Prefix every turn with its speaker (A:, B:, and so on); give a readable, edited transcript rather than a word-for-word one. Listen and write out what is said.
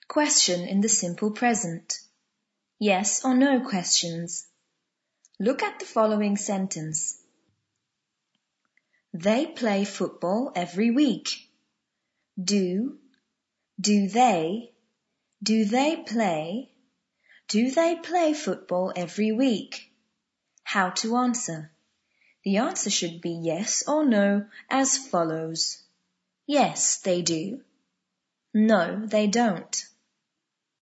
A: Question in the simple present. Yes or no questions. Look at the following sentence. They play football every week. Do they play football every week? How to answer. The answer should be yes or no as follows. Yes, they do. No, they don't.